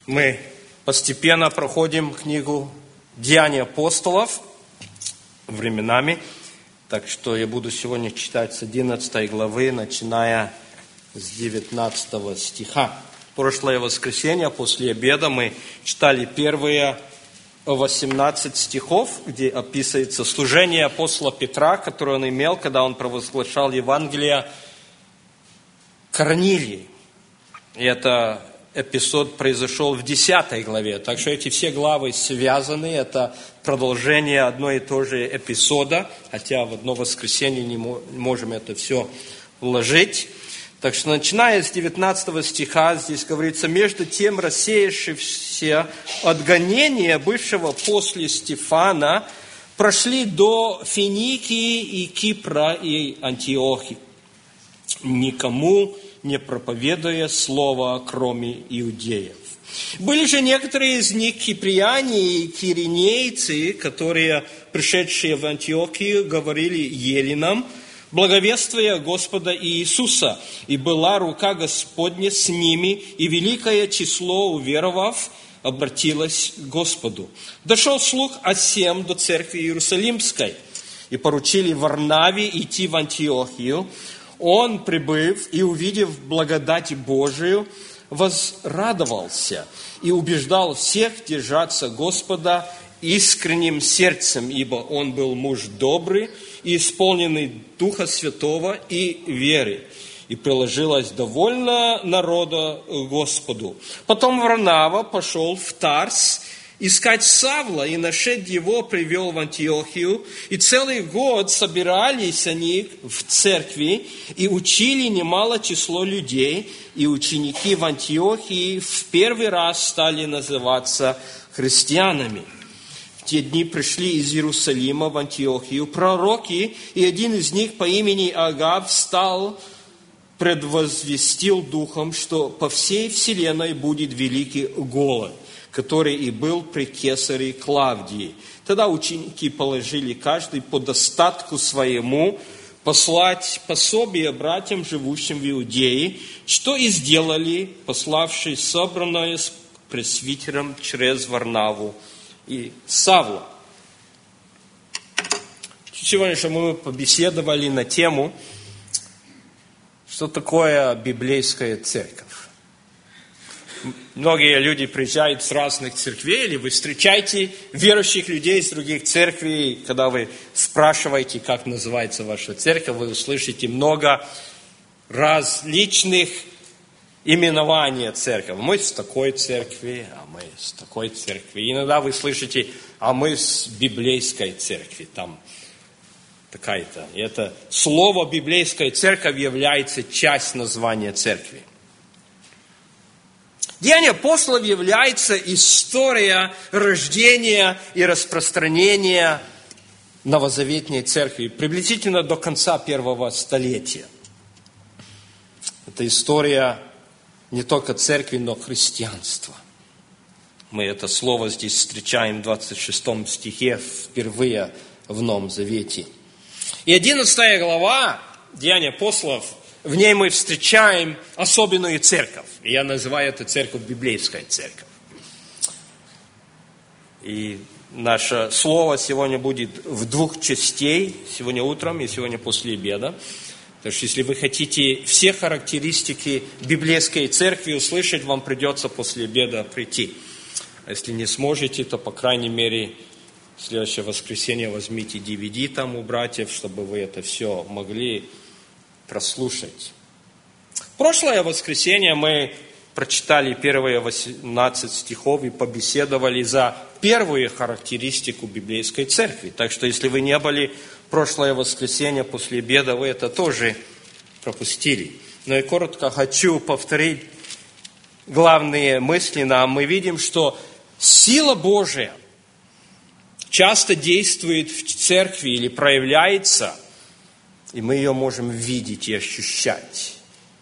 Мы постепенно проходим книгу «Деяния апостолов» временами. Так что я буду сегодня читать с 11 главы, начиная с 19 стиха. Прошлое воскресенье после обеда мы читали первые 18 стихов, где описывается служение апостола Петра, которое он имел, когда он провозглашал Евангелие Корнилии. И это эпизод произошел в 10 главе. Так что эти все главы связаны. Это продолжение одной и той же эпизода. Хотя в одно воскресенье не можем это все вложить. Так что начиная с 19 стиха, здесь говорится: «Между тем рассеявшиеся от гонения, бывшего после Стефана, прошли до Финикии и Кипра и Антиохии, никому не проповедуя слова, кроме иудеев. Были же некоторые из них киприяне и киринейцы, которые, пришедшие в Антиохию, говорили еленам, благовествуя Господа Иисуса. И была рука Господня с ними, и великое число уверовав обратилось к Господу. Дошел слух о сем до церкви Иерусалимской, и поручили Варнаве идти в Антиохию. Он, прибыв и увидев благодать Божию, возрадовался и убеждал всех держаться Господа искренним сердцем, ибо он был муж добрый и исполненный Духа Святого и веры. И приложилось довольно народа Господу. Потом Варнава пошел в Тарс искать Савла, и, нашед его, привел в Антиохию. И целый год собирались они в церкви и учили немало число людей. И ученики в Антиохии в первый раз стали называться христианами. В те дни пришли из Иерусалима в Антиохию пророки, и один из них по имени Агав встал, предвозвестил духом, что по всей вселенной будет великий голод, который и был при кесаре Клавдии. Тогда ученики положили каждый по достатку своему послать пособие братьям, живущим в Иудее, что и сделали, пославшие собранное с пресвитером через Варнаву и Савла. Сегодня мы побеседовали на тему, что такое библейская церковь. Многие люди приезжают с разных церквей, или вы встречаете верующих людей из других церквей. Когда вы спрашиваете, как называется ваша церковь, вы услышите много различных именований церкви. Мы с такой церкви, а мы с такой церкви. Иногда вы слышите: а мы с библейской церкви, там такая-то. И это слово «библейская церковь» является частью названия церкви. Деяния апостолов является история рождения и распространения новозаветной церкви приблизительно до конца первого столетия. Это история не только церкви, но христианства. Мы это слово здесь встречаем в 26 стихе впервые в Новом Завете. И 11 глава Деяний апостолов, в ней мы встречаем особенную церковь. И я называю эту церковь библейская церковь. И наше слово сегодня будет в двух частей. Сегодня утром и сегодня после обеда. Так что если вы хотите все характеристики библейской церкви услышать, вам придется после обеда прийти. А если не сможете, то, по крайней мере, в следующее воскресенье возьмите DVD там у братьев, чтобы вы это все могли прослушать. В прошлое воскресенье мы прочитали первые 18 стихов и побеседовали за первую характеристику библейской церкви. Так что, если вы не были в прошлое воскресенье после обеда, вы это тоже пропустили. Но и коротко хочу повторить главные мысли нам. Мы видим, что сила Божия часто действует в церкви или проявляется, и мы ее можем видеть и ощущать.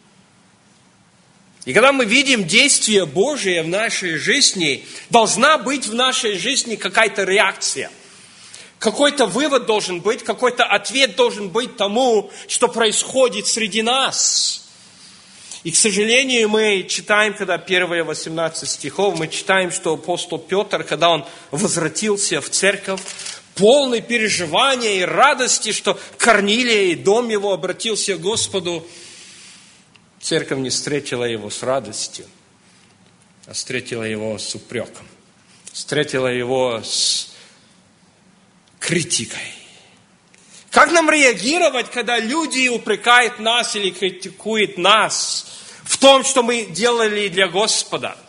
И когда мы видим действие Божие в нашей жизни, должна быть в нашей жизни какая-то реакция. Какой-то вывод должен быть, какой-то ответ должен быть тому, что происходит среди нас. И, к сожалению, мы читаем, когда первые 18 стихов, мы читаем, что апостол Петр, когда он возвратился в церковь, полный переживания и радости, что Корнилия и дом его обратился к Господу, церковь не встретила его с радостью, а встретила его с упреком, встретила его с критикой. Как нам реагировать, когда люди упрекают нас или критикуют нас в том, что мы делали для Господа?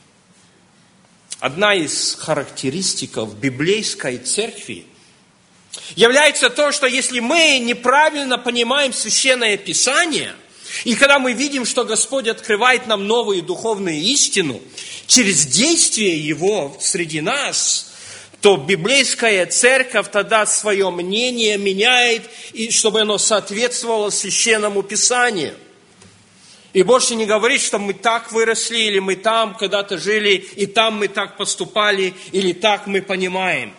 Одна из характеристик библейской церкви является то, что если мы неправильно понимаем Священное Писание, и когда мы видим, что Господь открывает нам новую духовную истину через действие Его среди нас, то библейская церковь тогда свое мнение меняет, и чтобы оно соответствовало Священному Писанию. И больше не говорит, что мы так выросли, или мы там когда-то жили, и там мы так поступали, или так мы понимаем.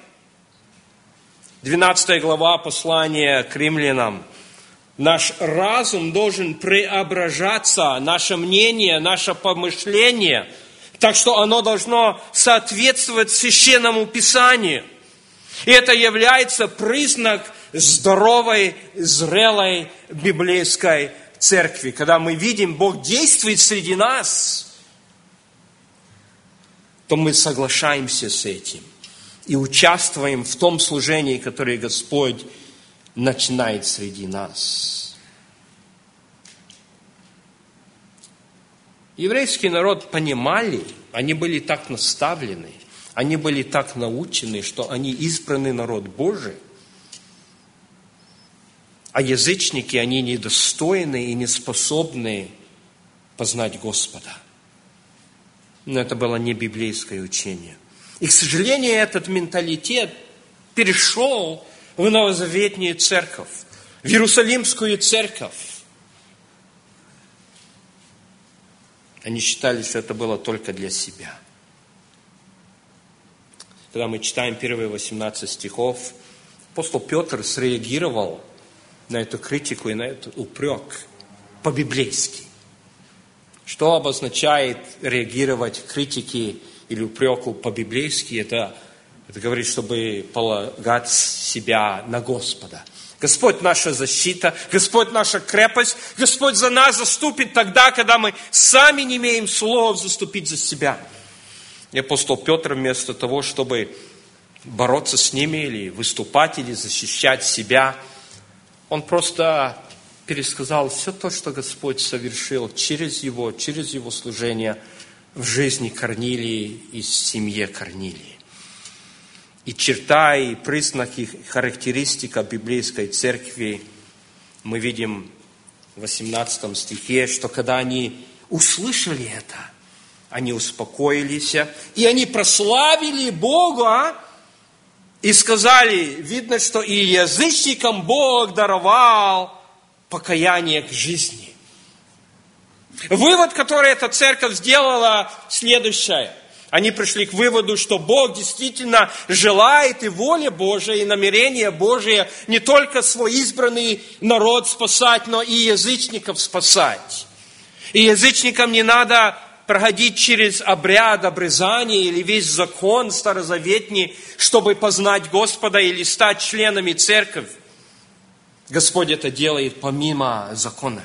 12 глава послания к римлянам. Наш разум должен преображаться, наше мнение, наше помышление, так что оно должно соответствовать Священному Писанию. И это является признак здоровой, зрелой библейской церкви. Когда мы видим, Бог действует среди нас, то мы соглашаемся с этим и участвуем в том служении, которое Господь начинает среди нас. Еврейский народ понимали, они были так наставлены, они были так научены, что они избранный народ Божий, а язычники, они недостойны и не способны познать Господа. Но это было не библейское учение. И, к сожалению, этот менталитет перешел в новозаветную церковь, в Иерусалимскую церковь. Они считали, что это было только для себя. Когда мы читаем первые 18 стихов, апостол Петр среагировал на эту критику и на этот упрек по-библейски. Что обозначает реагировать к критике или упреку по-библейски? Это говорит, чтобы полагать себя на Господа. Господь наша защита, Господь наша крепость, Господь за нас заступит тогда, когда мы сами не имеем слов заступить за себя. И апостол Петр вместо того, чтобы бороться с ними или выступать, или защищать себя, он просто пересказал все то, что Господь совершил через его служение в жизни Корнилии и в семье Корнилии. И черта, и признаки, характеристика библейской церкви мы видим в 18 стихе, что когда они услышали это, они успокоились, и они прославили Бога, и сказали, видно, что и язычникам Бог даровал покаяние к жизни. Вывод, который эта церковь сделала, следующее. Они пришли к выводу, что Бог действительно желает, и воля Божия, и намерение Божие не только свой избранный народ спасать, но и язычников спасать. И язычникам не надо проходить через обряд обрезания или весь закон старозаветний, чтобы познать Господа или стать членами церкви. Господь это делает помимо закона.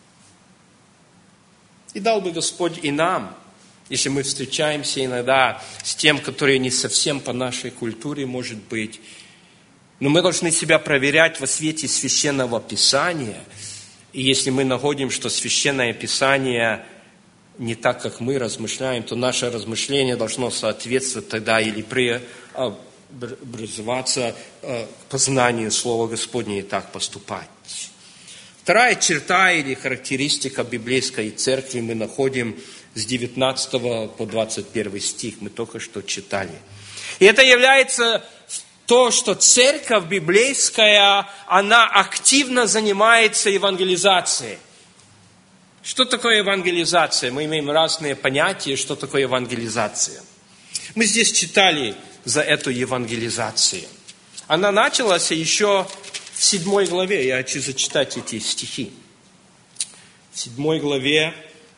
И дал бы Господь и нам, если мы встречаемся иногда с тем, который не совсем по нашей культуре может быть, но мы должны себя проверять во свете Священного Писания. И если мы находим, что Священное Писание не так, как мы размышляем, то наше размышление должно соответствовать тогда или преобразоваться к познанию Слова Господня и так поступать. Вторая черта или характеристика библейской церкви мы находим с 19 по 21 стих. Мы только что читали. И это является то, что церковь библейская, она активно занимается евангелизацией. Что такое евангелизация? Мы имеем разные понятия, что такое евангелизация. Мы здесь читали за эту евангелизацию. Она началась еще в 7 главе. Я хочу зачитать эти стихи. В 7 главе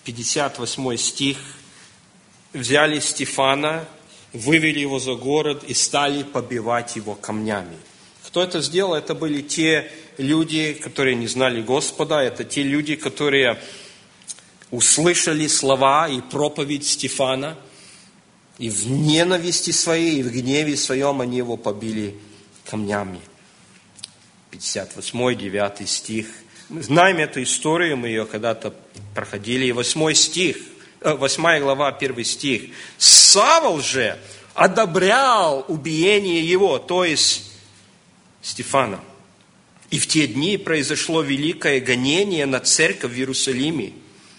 58 стих. Взяли Стефана, вывели его за город и стали побивать его камнями. Кто это сделал? Это были те люди, которые не знали Господа. Это те люди, которые услышали слова и проповедь Стефана. И в ненависти своей, и в гневе своем они его побили камнями. 58, 9 стих. Мы знаем эту историю, мы ее когда-то проходили. И 8 глава, 1 стих. Савл же одобрял убиение его, то есть Стефана. И в те дни произошло великое гонение на церковь в Иерусалиме.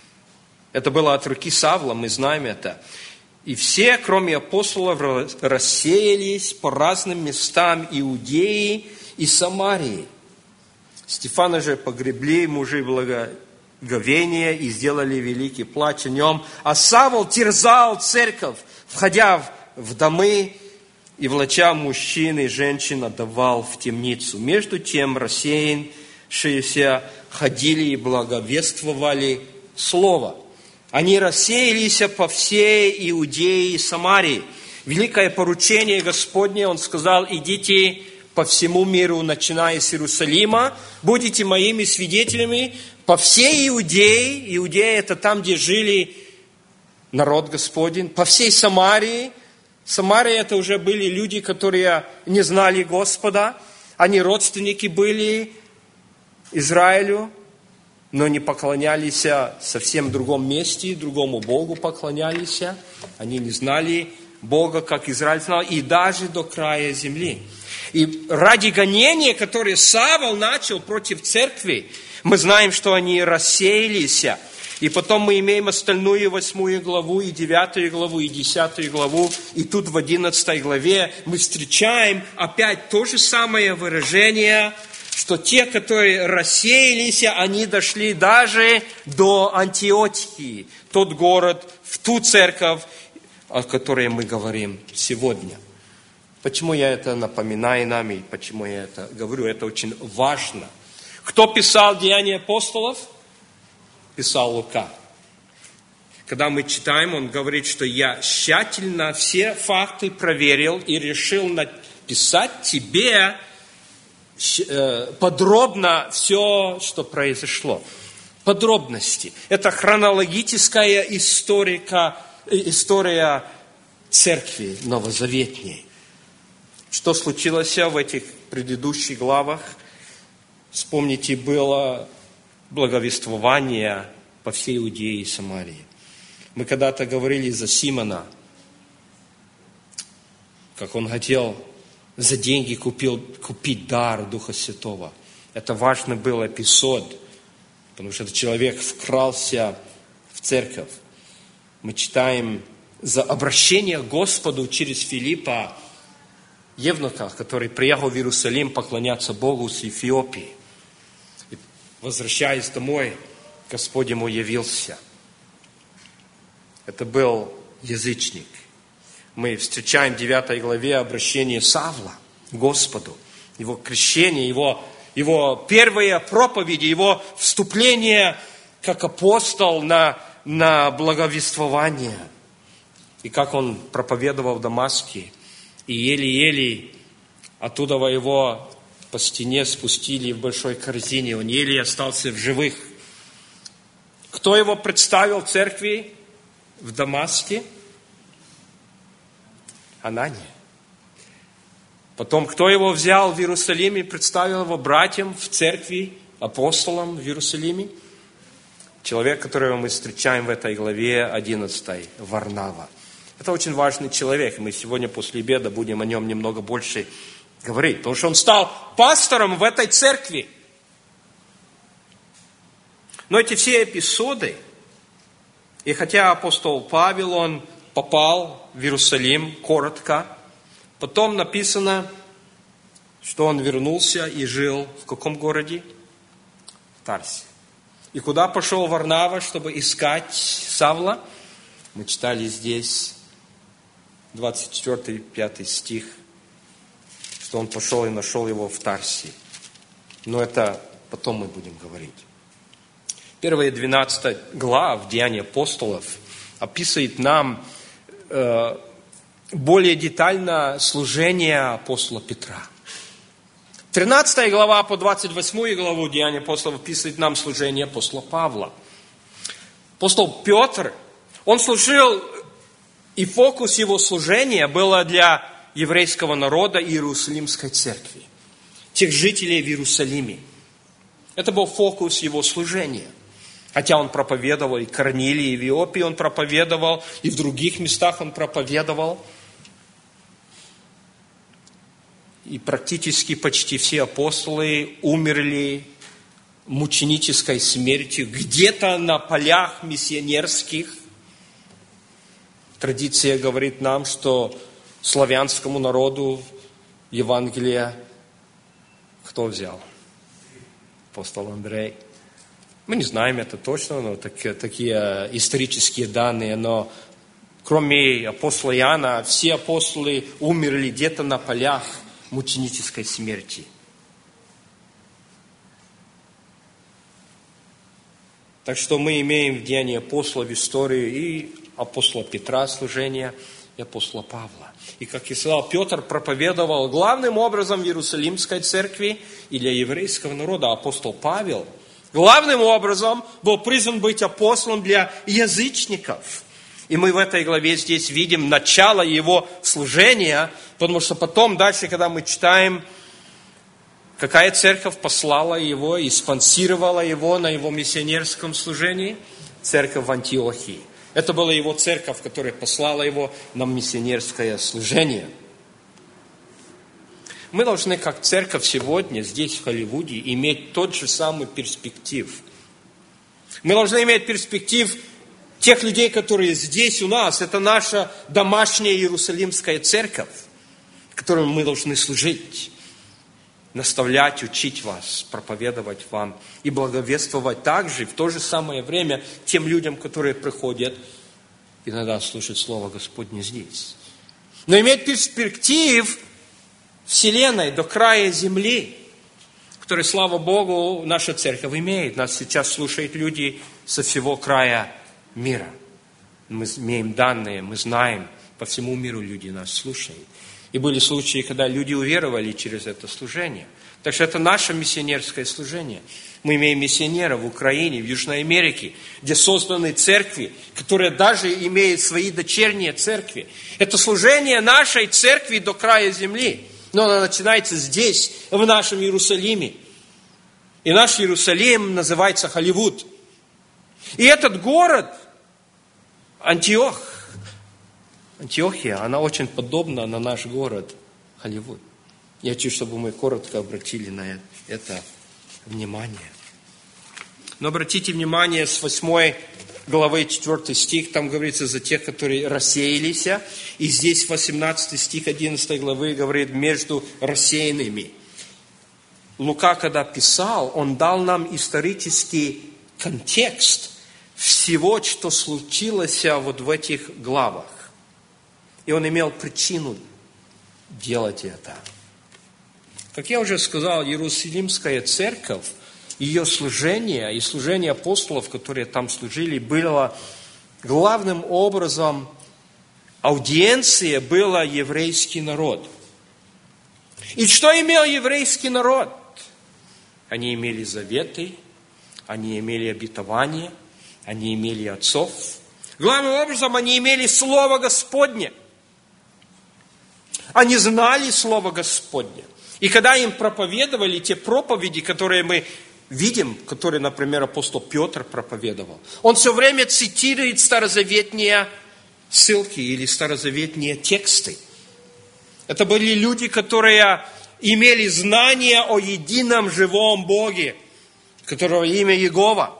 Это было от руки Савла, мы знаем это. И все, кроме апостолов, рассеялись по разным местам Иудеи и Самарии. Стефана же погребли мужи благоговения и сделали великий плач о нем. А Савл терзал церковь, входя в домы и влача мужчин и женщин отдавал в темницу. Между тем рассеявшиеся ходили и благовествовали слово. Они рассеялись по всей Иудее и Самарии. Великое поручение Господне, Он сказал: идите по всему миру, начиная с Иерусалима, будете моими свидетелями по всей Иудее. Иудея – это там, где жили народ Господень. По всей Самарии. Самария – это уже были люди, которые не знали Господа. Они родственники были Израилю, но не поклонялись совсем в другом месте, другому Богу поклонялись. Они не знали Бога, как Израиль знал, и даже до края земли. И ради гонения, которое Савл начал против церкви, мы знаем, что они рассеялись. И потом мы имеем остальную 8 главу, и 9 главу, и 10 главу. И тут в 11 главе мы встречаем опять то же самое выражение, что те, которые рассеялись, они дошли даже до Антиохии, тот город, в ту церковь, о которой мы говорим сегодня. Почему я это напоминаю нам и почему я это говорю? Это очень важно. Кто писал Деяния апостолов? Писал Лука. Когда мы читаем, он говорит, что я тщательно все факты проверил и решил написать тебе подробно все, что произошло. Подробности. Это хронологическая история церкви новозаветней. Что случилось в этих предыдущих главах? Вспомните, было благовествование по всей Иудее и Самарии. Мы когда-то говорили за Симона, как он хотел за деньги купить дар Духа Святого. Это важный был эпизод, потому что этот человек вкрался в церковь. Мы читаем за обращение к Господу через Филиппа, евнуха, который приехал в Иерусалим поклоняться Богу с Эфиопии. И, возвращаясь домой, Господь ему явился. Это был язычник. Мы встречаем в 9 главе обращение Савла к Господу, его крещение, его первые проповеди, его вступление как апостол на благовествование. И как он проповедовал в Дамаске. И еле-еле оттуда его по стене спустили в большой корзине. Он еле остался в живых. Кто его представил в церкви в Дамаске? Анания. Потом, кто его взял в Иерусалиме, представил его братьям в церкви, апостолам в Иерусалиме? Человек, которого мы встречаем в этой главе 11, Варнава. Это очень важный человек. Мы сегодня после обеда будем о нем немного больше говорить. Потому что он стал пастором в этой церкви. Но эти все эпизоды, и хотя апостол Павел, он попал в Иерусалим коротко, потом написано, что он вернулся и жил в каком городе? В Тарсе. И куда пошел Варнава, чтобы искать Савла? Мы читали здесь 24-5 стих, что он пошел и нашел его в Тарсе. Но это потом мы будем говорить. Первые 12 глав Деяний апостолов описывает нам более детально служение апостола Петра. 13 глава по 28 главу Деяний апостолов описывает нам служение апостола Павла. Апостол Петр, он служил, и фокус его служения было для еврейского народа и Иерусалимской церкви, тех жителей в Иерусалиме. Это был фокус его служения. Хотя он проповедовал и в Корнилии, и в Иопии он проповедовал, и в других местах он проповедовал. И практически почти все апостолы умерли мученической смертью где-то на полях миссионерских. Традиция говорит нам, что славянскому народу Евангелие кто взял? Апостол Андрей. Мы не знаем это точно, но такие исторические данные, но кроме апостола Иоанна, все апостолы умерли где-то на полях мученической смерти. Так что мы имеем в Деянии апостолов историю и апостола Петра служения, и апостола Павла. И, как я сказал, Петр проповедовал главным образом в Иерусалимской церкви и для еврейского народа. Апостол Павел главным образом был призван быть апостолом для язычников. И мы в этой главе здесь видим начало его служения, потому что потом, дальше, когда мы читаем, какая церковь послала его и спонсировала его на его миссионерском служении? Церковь в Антиохии. Это была его церковь, которая послала его на миссионерское служение. Мы должны, как церковь сегодня, здесь, в Холливуде, иметь тот же самый перспектив. Мы должны иметь перспектив тех людей, которые здесь у нас. Это наша домашняя Иерусалимская церковь, которой мы должны служить, наставлять, учить вас, проповедовать вам и благовествовать также в то же самое время тем людям, которые приходят иногда слушать Слово Господне здесь. Но иметь перспектив Вселенной до края земли, который, слава Богу, наша церковь имеет. Нас сейчас слушают люди со всего края мира. Мы имеем данные, мы знаем, по всему миру люди нас слушают. И были случаи, когда люди уверовали через это служение. Так что это наше миссионерское служение. Мы имеем миссионеров в Украине, в Южной Америке, где созданы церкви, которые даже имеют свои дочерние церкви. Это служение нашей церкви до края земли. Но оно начинается здесь, в нашем Иерусалиме. И наш Иерусалим называется Холливуд. И этот город, Антиохия, она очень подобна на наш город Холливуд. Я хочу, чтобы мы коротко обратили на это внимание. Но обратите внимание, с 8 главы 4 стих, там говорится за тех, которые рассеялись. И здесь 18 стих 11 главы говорит между рассеянными. Лука, когда писал, он дал нам исторический контекст всего, что случилось вот в этих главах. И он имел причину делать это. Как я уже сказал, Иерусалимская церковь, ее служение и служение апостолов, которые там служили, было главным образом, аудиенция была еврейский народ. И что имел еврейский народ? Они имели заветы, они имели обетования, они имели отцов. Главным образом, они имели Слово Господне. Они знали Слово Господне. И когда им проповедовали те проповеди, которые мы видим, которые, например, апостол Петр проповедовал, он все время цитирует старозаветные ссылки или старозаветные тексты. Это были люди, которые имели знание о едином живом Боге, которого имя Иегова.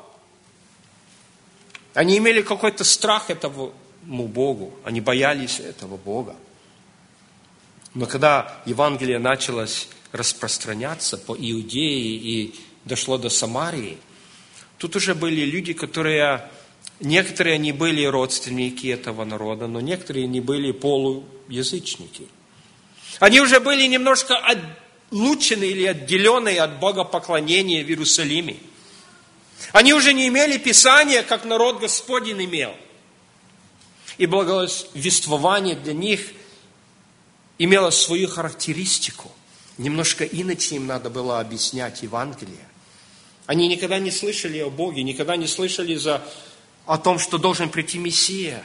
Они имели какой-то страх этому Богу, они боялись этого Бога. Но когда Евангелие началось распространяться по Иудее и дошло до Самарии, тут уже были люди, которые, некоторые они были родственники этого народа, но некоторые они были полуязычники. Они уже были немножко отлучены или отделены от богопоклонения в Иерусалиме. Они уже не имели Писания, как народ Господень имел. И благовествование для них имело свою характеристику. Немножко иначе им надо было объяснять Евангелие. Они никогда не слышали о Боге, никогда не слышали о том, что должен прийти Мессия.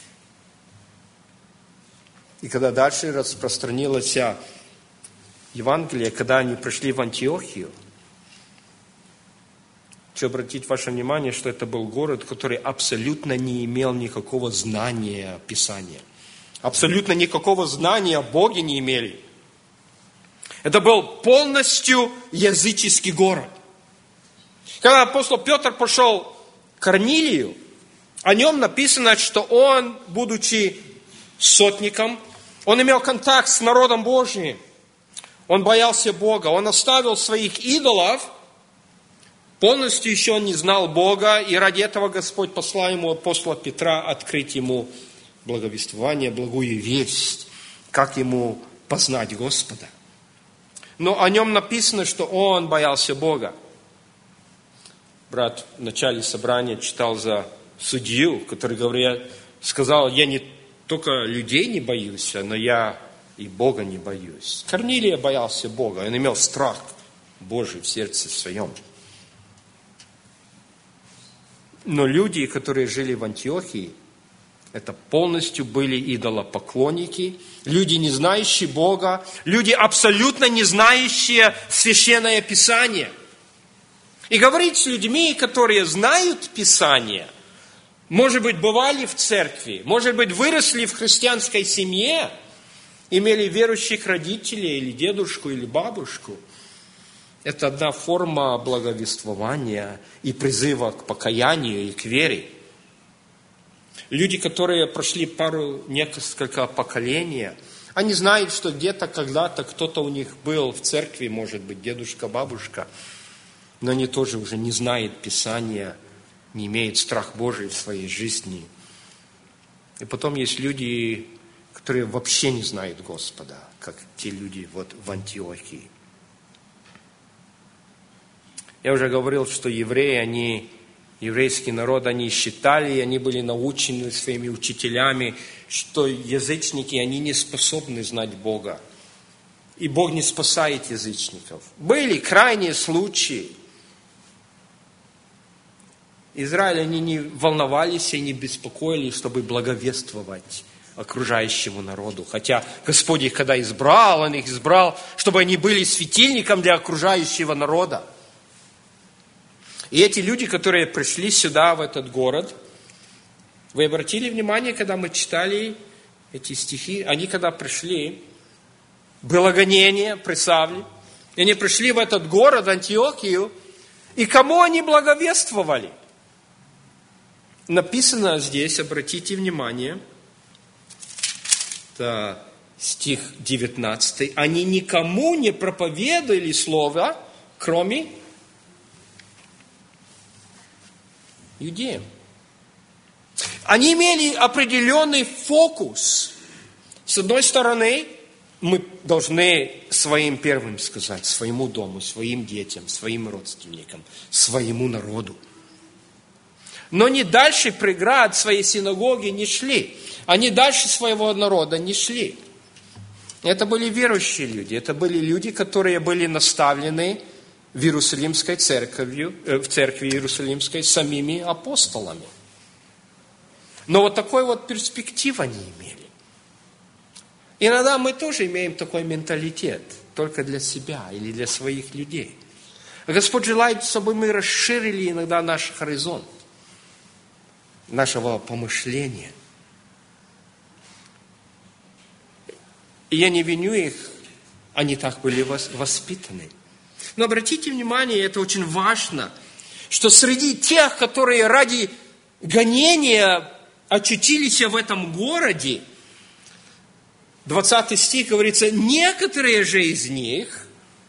И когда дальше распространилось Евангелие, когда они пришли в Антиохию, хочу обратить ваше внимание, что это был город, который абсолютно не имел никакого знания Писания. Абсолютно никакого знания о Боге не имели. Это был полностью языческий город. Когда апостол Петр пошел к Корнилию, о нем написано, что он, будучи сотником, он имел контакт с народом Божьим. Он боялся Бога. Он оставил своих идолов. Полностью еще он не знал Бога. И ради этого Господь послал ему апостола Петра открыть ему благовествование, благую весть, как ему познать Господа. Но о нем написано, что он боялся Бога. Брат в начале собрания читал за судью, который сказал, я не только людей не боюсь, но я и Бога не боюсь. Корнилий боялся Бога, он имел страх Божий в сердце своем. Но люди, которые жили в Антиохии, это полностью были идолопоклонники, люди, не знающие Бога, люди, абсолютно не знающие Священное Писание. И говорить с людьми, которые знают Писание, может быть, бывали в церкви, может быть, выросли в христианской семье, имели верующих родителей, или дедушку, или бабушку. Это одна форма благовествования и призыва к покаянию и к вере. Люди, которые прошли несколько поколений, они знают, что где-то, когда-то кто-то у них был в церкви, может быть, дедушка, бабушка, но они тоже уже не знают Писания, не имеют страх Божий в своей жизни. И потом есть люди, которые вообще не знают Господа, как те люди вот в Антиохии. Я уже говорил, что евреи, еврейский народ, они считали, они были научены своими учителями, что язычники, они не способны знать Бога. И Бог не спасает язычников. Были крайние случаи. Израиль, они не волновались и не беспокоились, чтобы благовествовать окружающему народу. Хотя Господь их когда избрал, Он их избрал, чтобы они были светильником для окружающего народа. И эти люди, которые пришли сюда, в этот город, вы обратили внимание, когда мы читали эти стихи, они когда пришли, было гонение, представьте, и они пришли в этот город, Антиохию, и кому они благовествовали? Написано здесь, обратите внимание, это стих 19, они никому не проповедовали слово, кроме иудеям. Они имели определенный фокус. С одной стороны, мы должны своим первым сказать, своему дому, своим детям, своим родственникам, своему народу. Но они дальше преград своей синагоги не шли. Они дальше своего народа не шли. Это были верующие люди. Это были люди, которые были наставлены в Иерусалимской церковью, в церкви Иерусалимской самими апостолами. Но вот такой вот перспективы они имели. Иногда мы тоже имеем такой менталитет, только для себя или для своих людей. Господь желает, чтобы мы расширили иногда наш горизонт, нашего помышления. И я не виню их, они так были воспитаны. Но обратите внимание, это очень важно, что среди тех, которые ради гонения очутились в этом городе, 20 стих говорится, некоторые же из них,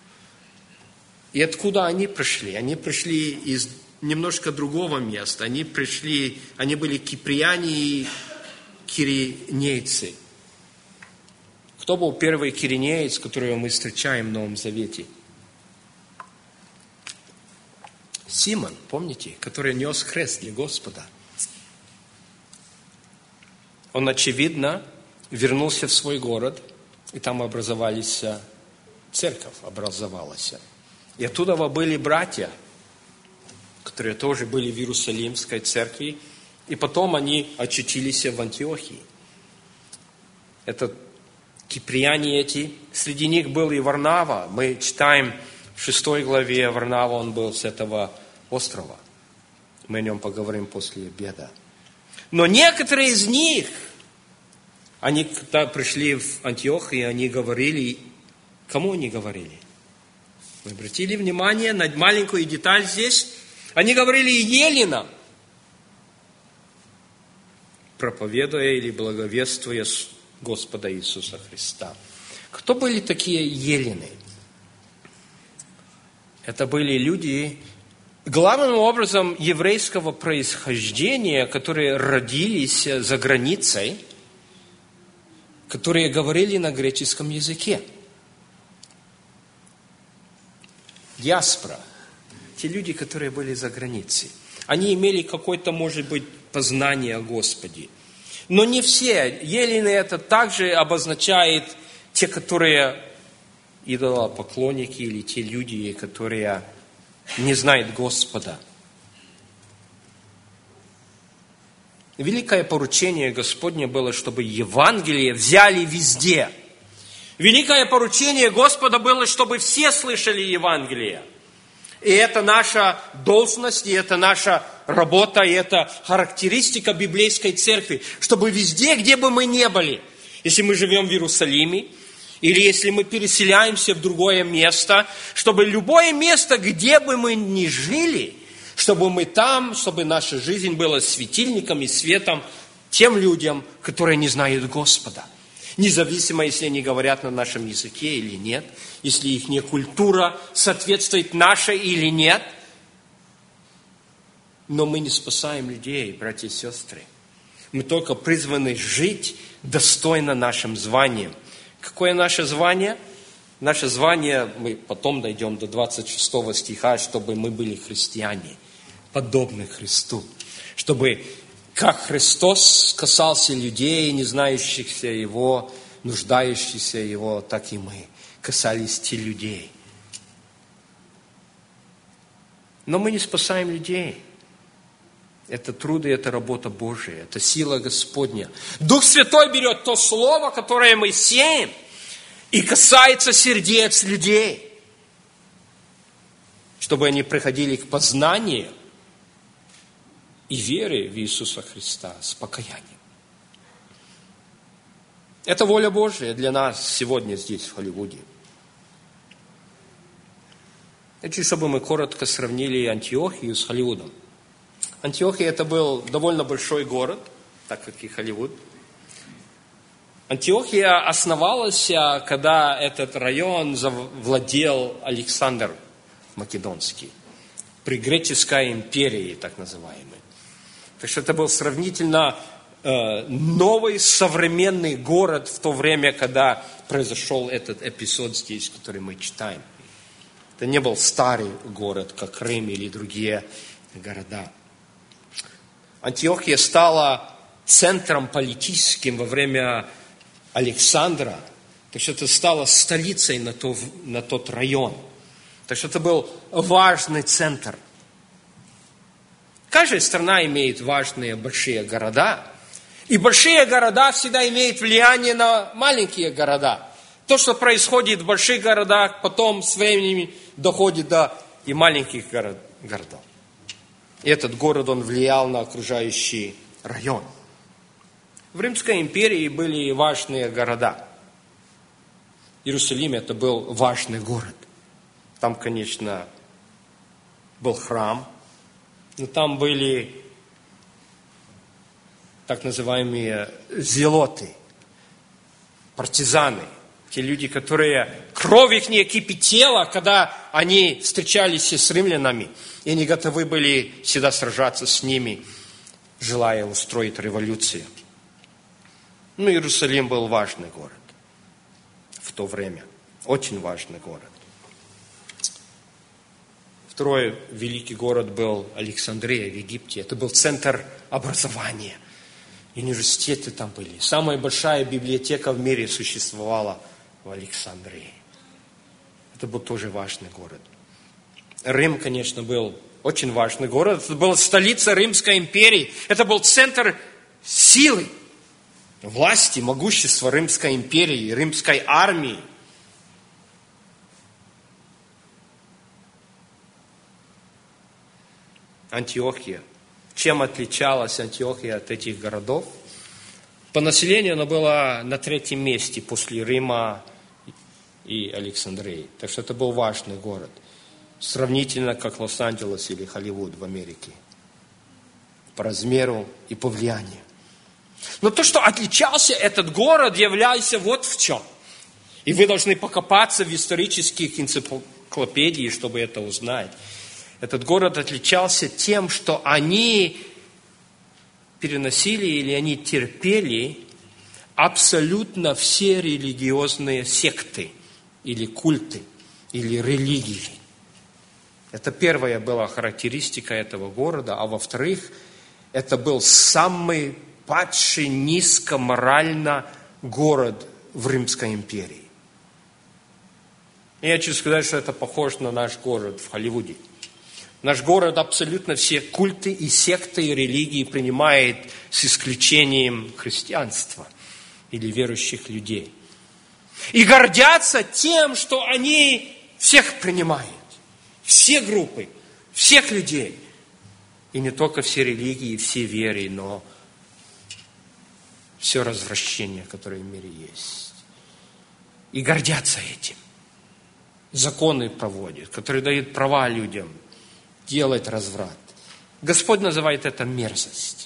и откуда они пришли? Они пришли из немножко другого места. Они были киприяне и киринейцы. Кто был первый киринеец, которого мы встречаем в Новом Завете? Симон, помните, который нес крест для Господа. Он, очевидно, вернулся в свой город, и там образовалась церковь. И оттуда были братья, которые тоже были в Иерусалимской церкви, и потом они очутились в Антиохии. Это киприане эти. Среди них был и Варнава. Мы читаем в 6 главе Варнава, он был с этого острова. Мы о нем поговорим после обеда. Но некоторые из них, они когда пришли в Антиохию, они говорили, кому они говорили? Вы обратили внимание на маленькую деталь здесь? Они говорили еленам, проповедуя или благовествуя Господа Иисуса Христа. Кто были такие елены? Это были люди, главным образом, еврейского происхождения, которые родились за границей, которые говорили на греческом языке. Диаспора. Те люди, которые были за границей. Они имели какое-то, может быть, познание о Господе. Но не все. Елены это также обозначает те, которые идолопоклонники или те люди, которые не знают Господа. Великое поручение Господне было, чтобы Евангелие взяли везде. Великое поручение Господа было, чтобы все слышали Евангелие. И это наша должность, и это наша работа, и это характеристика библейской церкви, чтобы везде, где бы мы ни были, если мы живем в Иерусалиме, или если мы переселяемся в другое место, чтобы любое место, где бы мы ни жили, чтобы мы там, чтобы наша жизнь была светильником и светом тем людям, которые не знают Господа. Независимо, если они говорят на нашем языке или нет, если их культура соответствует нашей или нет. Но мы не спасаем людей, братья и сестры. Мы только призваны жить достойно нашим званием. Какое наше звание? Наше звание, мы потом дойдем до 26 стиха, чтобы мы были христиане, подобны Христу. Чтобы, как Христос касался людей, не знающихся Его, нуждающихся Его, так и мы касались те людей. Но мы не спасаем людей. Это труд и это работа Божия, это сила Господня. Дух Святой берет то слово, которое мы сеем, и касается сердец людей, чтобы они приходили к познанию и вере в Иисуса Христа с покаянием. Это воля Божия для нас сегодня здесь, в Холливуде. Хочу, чтобы мы коротко сравнили Антиохию с Холливудом. Антиохия это был довольно большой город, так как и Холливуд. Антиохия основалась, когда этот район завладел Александр Македонский, при Греческой империи, так называемой. Так что это был сравнительно новый, современный город в то время, когда произошел этот эпизод здесь, который мы читаем. Это не был старый город, как Рим или другие города. Антиохия стала центром политическим во время Александра. Так что это стало столицей на тот район. Так что это был важный центр. Каждая страна имеет важные большие города. И большие города всегда имеют влияние на маленькие города. То, что происходит в больших городах, потом с временем доходит до и маленьких городов. И этот город, он влиял на окружающий район. В Римской империи были важные города. Иерусалим это был важный город. Там, конечно, был храм, но там были так называемые зелоты, партизаны, те люди, которые кровь их не кипятела, когда они встречались с римлянами, и они готовы были всегда сражаться с ними, желая устроить революцию. Ну, Иерусалим был важный город в то время, очень важный город. Второй великий город был Александрия в Египте. Это был центр образования. Университеты там были. Самая большая библиотека в мире существовала в Александрии. Это был тоже важный город. Рим, конечно, был очень важный город. Это была столица Римской империи. Это был центр силы, власти, могущества Римской империи, Римской армии. Антиохия. Чем отличалась Антиохия от этих городов? По населению она была на 3-м месте после Рима и Александрии. Так что это был важный город. Сравнительно как Лос-Анджелес или Холливуд в Америке. По размеру и по влиянию. Но то, что отличался этот город, являлся вот в чем. И вы должны покопаться в исторических энциклопедиях, чтобы это узнать. Этот город отличался тем, что они переносили или они терпели абсолютно все религиозные секты или культы, или религии. Это первая была характеристика этого города. А во-вторых, это был самый падший низко-морально город в Римской империи. И я хочу сказать, что это похоже на наш город в Холливуде. Наш город абсолютно все культы и секты и религии принимает с исключением христианства или верующих людей. И гордятся тем, что они всех принимают. Все группы, всех людей. И не только все религии, все веры, но все развращение, которое в мире есть. И гордятся этим. Законы проводят, которые дают права людям делать разврат. Господь называет это мерзость.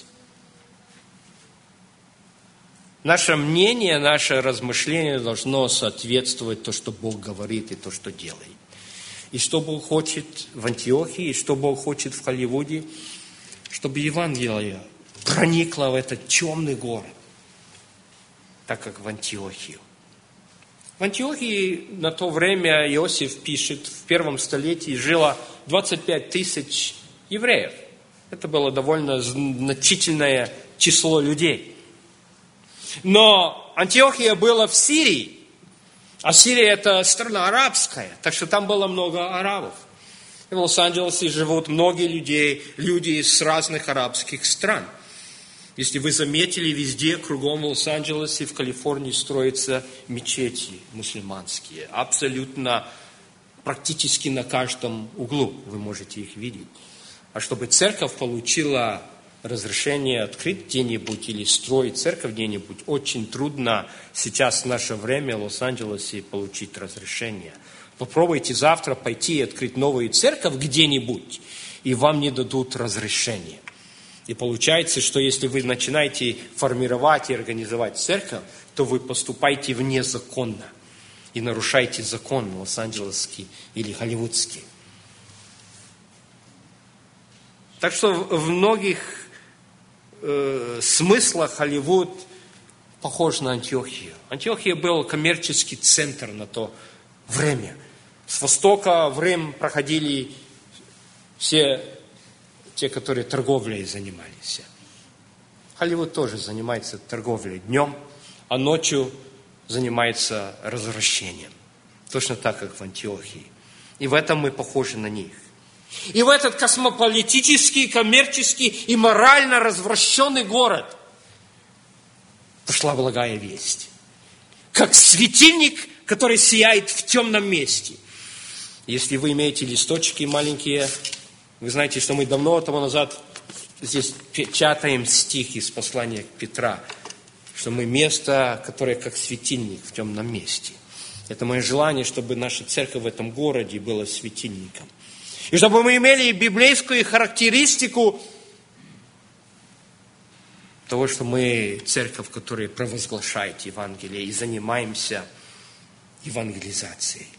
Наше мнение, наше размышление должно соответствовать то, что Бог говорит, и то, что делает. И что Бог хочет в Антиохии, и что Бог хочет в Холливуде, чтобы Евангелие проникло в этот темный город, так как в Антиохию. В Антиохии на то время Иосиф пишет, в 1 столетии жило 25 тысяч евреев. Это было довольно значительное число людей. Но Антиохия была в Сирии. А Сирия это страна арабская, так что там было много арабов. И в Лос-Анджелесе живут многие люди из разных арабских стран. Если вы заметили, везде, кругом в Лос-Анджелесе, в Калифорнии строятся мечети мусульманские. Абсолютно, практически на каждом углу вы можете их видеть. А чтобы церковь получила разрешение открыть где-нибудь или строить церковь где-нибудь, очень трудно сейчас в наше время в Лос-Анджелесе получить разрешение. Попробуйте завтра пойти и открыть новую церковь где-нибудь, и вам не дадут разрешения. И получается, что если вы начинаете формировать и организовать церковь, то вы поступаете внезаконно и нарушаете закон лос-анджелесский или холливудский. Так что в многих смыслах Холливуд похож на Антиохию. Антиохия был коммерческий центр на то время. С востока в Рим проходили все те, которые торговлей занимались. Холливуд тоже занимается торговлей днем, а ночью занимается развращением. Точно так, как в Антиохии. И в этом мы похожи на них. И в этот космополитический, коммерческий и морально развращенный город пошла благая весть. Как светильник, который сияет в темном месте. Если вы имеете листочки маленькие, вы знаете, что мы давно тому назад здесь печатаем стих из послания к Петра, что мы место, которое как светильник в темном месте. Это мое желание, чтобы наша церковь в этом городе была светильником. И чтобы мы имели библейскую характеристику того, что мы церковь, которая провозглашает Евангелие и занимаемся евангелизацией.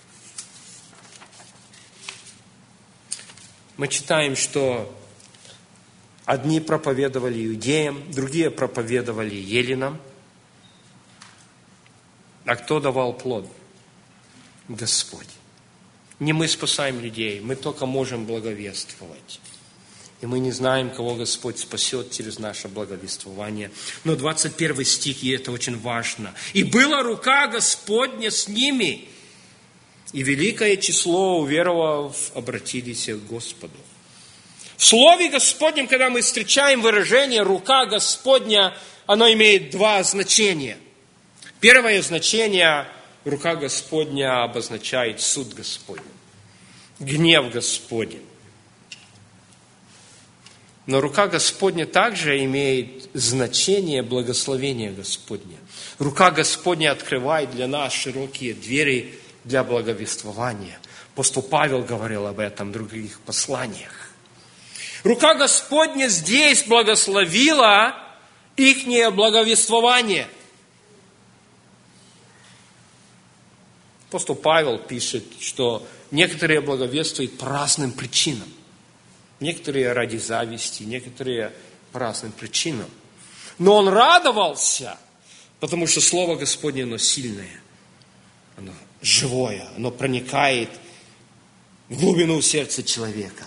Мы читаем, что одни проповедовали иудеям, другие проповедовали еллинам. А кто давал плод? Господь. Не мы спасаем людей, мы только можем благовествовать. И мы не знаем, кого Господь спасет через наше благовествование. Но 21 стих, и это очень важно. «И была рука Господня с ними, и великое число уверовав обратились к Господу». В Слове Господнем, когда мы встречаем выражение «рука Господня», оно имеет два значения. Первое значение – рука Господня обозначает суд Господень, гнев Господень. Но рука Господня также имеет значение благословения Господня. Рука Господня открывает для нас широкие двери для благовествования. Апостол Павел говорил об этом в других посланиях. Рука Господня здесь благословила ихнее благовествование. Апостол Павел пишет, что некоторые благовествуют по разным причинам. Некоторые ради зависти, некоторые по разным причинам. Но он радовался, потому что Слово Господне, оно сильное, оно живое, оно проникает в глубину сердца человека.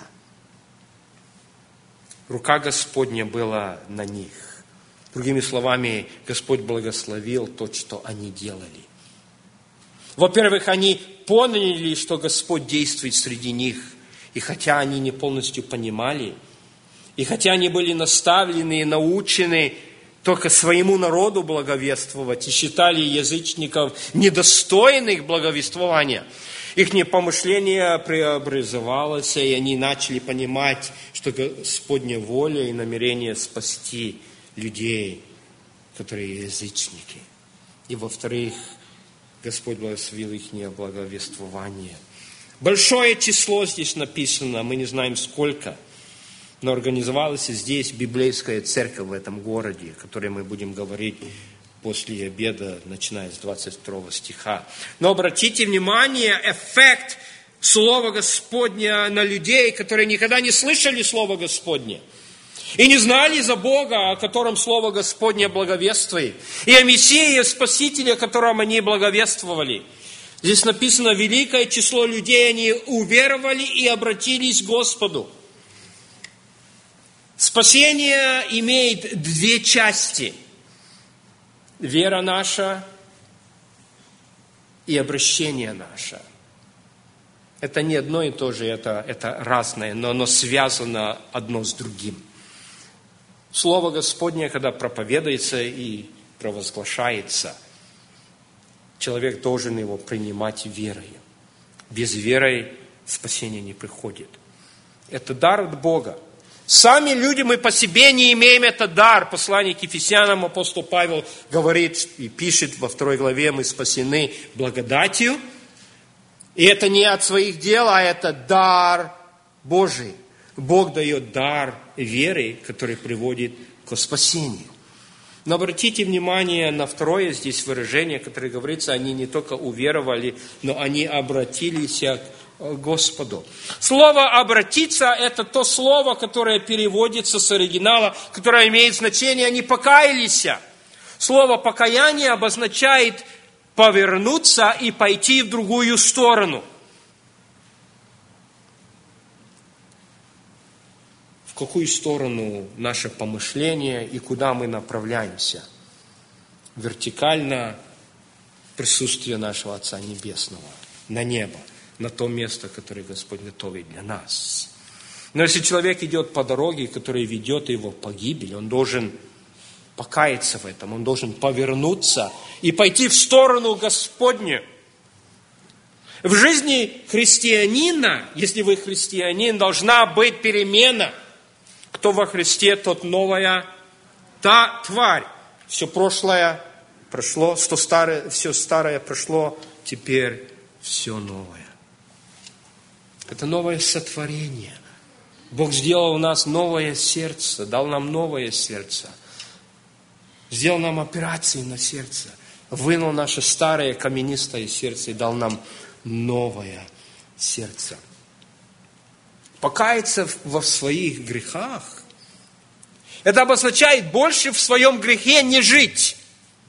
Рука Господня была на них. Другими словами, Господь благословил то, что они делали. Во-первых, они поняли, что Господь действует среди них. И хотя они не полностью понимали, и хотя они были наставлены и научены только своему народу благовествовать, и считали язычников недостойных благовествования, их помышление преобразовалось, и они начали понимать, что Господня воля и намерение спасти людей, которые язычники. И во-вторых, Господь благословил их благовествование. Большое число здесь написано, мы не знаем сколько, но организовалась здесь библейская церковь в этом городе, о которой мы будем говорить после обеда, начиная с 22 стиха. Но обратите внимание, эффект Слова Господня на людей, которые никогда не слышали Слова Господня и не знали за Бога, о котором Слово Господне благовествует, и о Мессии, Спасителе, о котором они благовествовали. Здесь написано, великое число людей, они уверовали и обратились к Господу. Спасение имеет две части. Вера наша и обращение наше. Это не одно и то же, это разное, но оно связано одно с другим. Слово Господне, когда проповедуется и провозглашается, человек должен его принимать верой. Без веры спасение не приходит. Это дар от Бога. Сами люди, мы по себе не имеем этот дар. Послание к Ефесянам апостол Павел говорит и пишет во 2 главе, мы спасены благодатью. И это не от своих дел, а это дар Божий. Бог дает дар веры, который приводит к спасению. Но обратите внимание на второе здесь выражение, которое говорится, они не только уверовали, но они обратились к Господу. Слово «обратиться» – это то слово, которое переводится с оригинала, которое имеет значение «они покаялись». Слово «покаяние» обозначает повернуться и пойти в другую сторону. В какую сторону наше помышление и куда мы направляемся? Вертикально присутствие нашего Отца Небесного, на небо, на то место, которое Господь готовит для нас. Но если человек идет по дороге, которая ведет его в погибель, он должен покаяться в этом, он должен повернуться и пойти в сторону Господню. В жизни христианина, если вы христианин, должна быть перемена. Кто во Христе, тот новая та тварь. Все прошлое прошло, все старое прошло, теперь все новое. Это новое сотворение. Бог сделал в нас новое сердце, дал нам новое сердце. Сделал нам операции на сердце. Вынул наше старое каменистое сердце и дал нам новое сердце. Покаяться во своих грехах, это обозначает больше в своем грехе не жить.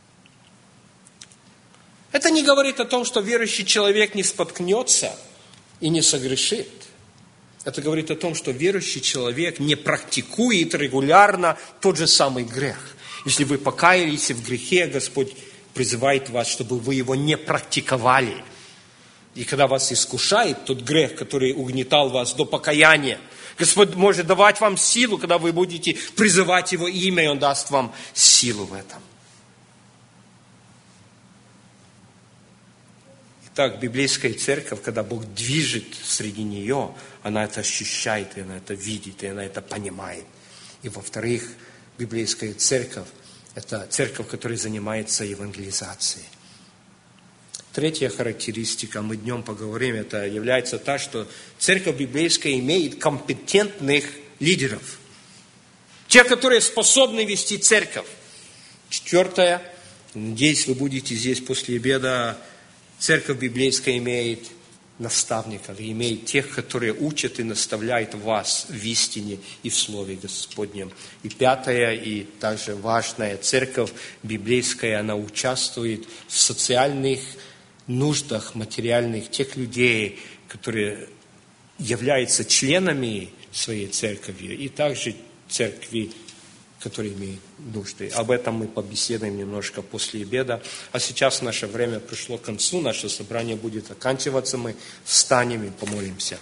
Это не говорит о том, что верующий человек не споткнется, и не согрешит. Это говорит о том, что верующий человек не практикует регулярно тот же самый грех. Если вы покаялись в грехе, Господь призывает вас, чтобы вы его не практиковали. И когда вас искушает тот грех, который угнетал вас до покаяния, Господь может давать вам силу, когда вы будете призывать Его имя, и Он даст вам силу в этом. Итак, библейская церковь, когда Бог движет среди нее, она это ощущает, и она это видит, и она это понимает. И во-вторых, библейская церковь – это церковь, которая занимается евангелизацией. Третья характеристика, мы днем поговорим, это является та, что церковь библейская имеет компетентных лидеров. Те, которые способны вести церковь. Четвертое, надеюсь, вы будете здесь после обеда. Церковь библейская имеет наставников, имеет тех, которые учат и наставляют вас в истине и в Слове Господнем. И пятое, и также важное, церковь библейская, она участвует в социальных нуждах материальных тех людей, которые являются членами своей церкви, и также церкви, которые имеют нужды. Об этом мы побеседуем немножко после обеда. А сейчас наше время пришло к концу, наше собрание будет оканчиваться, мы встанем и помолимся.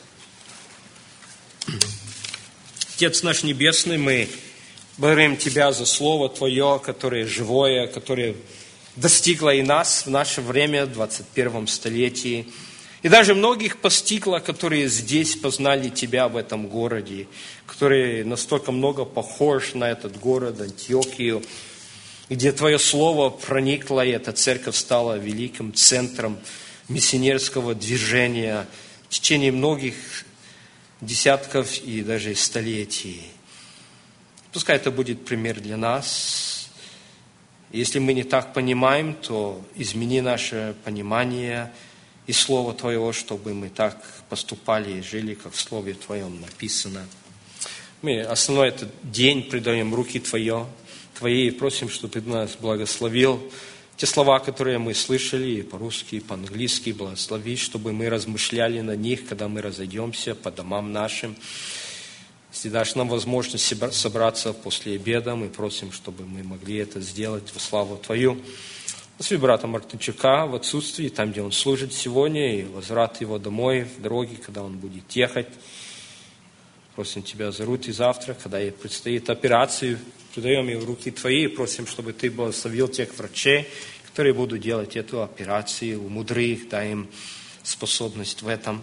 Отец наш Небесный, мы благодарим Тебя за Слово Твое, которое живое, которое достигла и нас в наше время, в 21 столетии. И даже многих постигло, которые здесь познали Тебя в этом городе, которые настолько много похож на этот город, Антиохию, где Твое Слово проникло, и эта церковь стала великим центром миссионерского движения в течение многих десятков и даже столетий. Пускай это будет пример для нас. Если мы не так понимаем, то измени наше понимание и Слово Твоего, чтобы мы так поступали и жили, как в Слове Твоем написано. Мы основной этот день предаем в руки Твои и просим, чтобы Ты нас благословил. Те слова, которые мы слышали и по-русски, и по-английски, благослови, чтобы мы размышляли на них, когда мы разойдемся по домам нашим. Если дашь нам возможность собраться после обеда, мы просим, чтобы мы могли это сделать во славу Твою. Благослови брата Мартынчука в отсутствии, там, где он служит сегодня, и возврат его домой в дороге, когда он будет ехать. Просим Тебя за Рут и завтра, когда ей предстоит операция, предаем ее в руки Твои, и просим, чтобы Ты благословил тех врачей, которые будут делать эту операцию, умудри их, дай им способность в этом.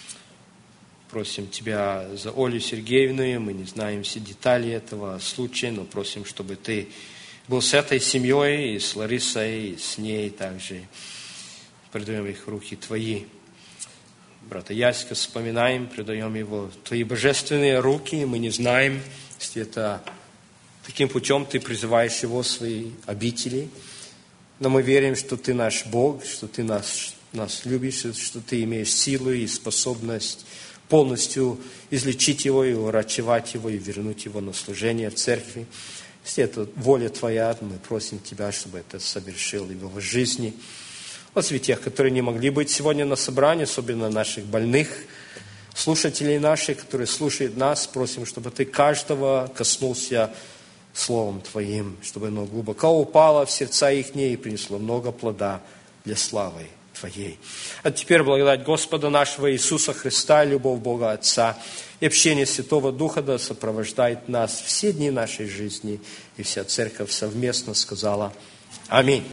Просим Тебя за Олю Сергеевну, мы не знаем все детали этого случая, но просим, чтобы Ты был с этой семьей, и с Ларисой, и с ней также. Предаем их в руки Твои. Брата Яська вспоминаем, предаем его в Твои божественные руки, мы не знаем, если это таким путем Ты призываешь его в свои обители, но мы верим, что Ты наш Бог, что Ты нас любишь, что Ты имеешь силу и способность полностью излечить его и врачевать его, и вернуть его на служение в церкви. Если это воля Твоя, мы просим Тебя, чтобы это совершил в его жизни. Благослови тех, которые не могли быть сегодня на собрании, особенно наших больных, слушателей наших, которые слушают нас, просим, чтобы Ты каждого коснулся Словом Твоим, чтобы оно глубоко упало в сердца их и принесло много плода для славы Твоей. А теперь благодать Господа нашего Иисуса Христа, любовь Бога Отца и общение Святого Духа да сопровождает нас все дни нашей жизни. И вся церковь совместно сказала Аминь.